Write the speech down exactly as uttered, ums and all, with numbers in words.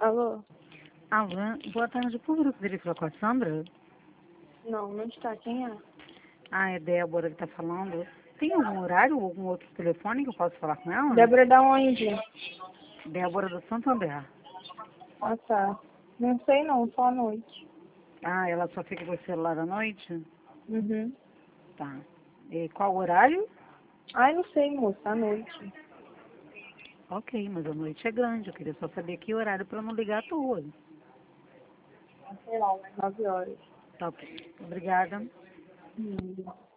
Alô? Alô, boa tarde, por favor, eu poderia falar com a Sandra? Não, não está. Quem é? Ah, é Débora que está falando. Tem algum horário ou algum outro telefone que eu posso falar com ela? Débora da onde? Débora do Santander. Ah, tá. Não sei não, só à noite. Ah, ela só fica com o celular à noite? Uhum. Tá. E qual horário? Ai, não sei, moça, à noite. Ok, mas a noite é grande, eu queria só saber que horário para não ligar à toa. Sei lá, umas nove horas. Tá ok. Obrigada. Hum.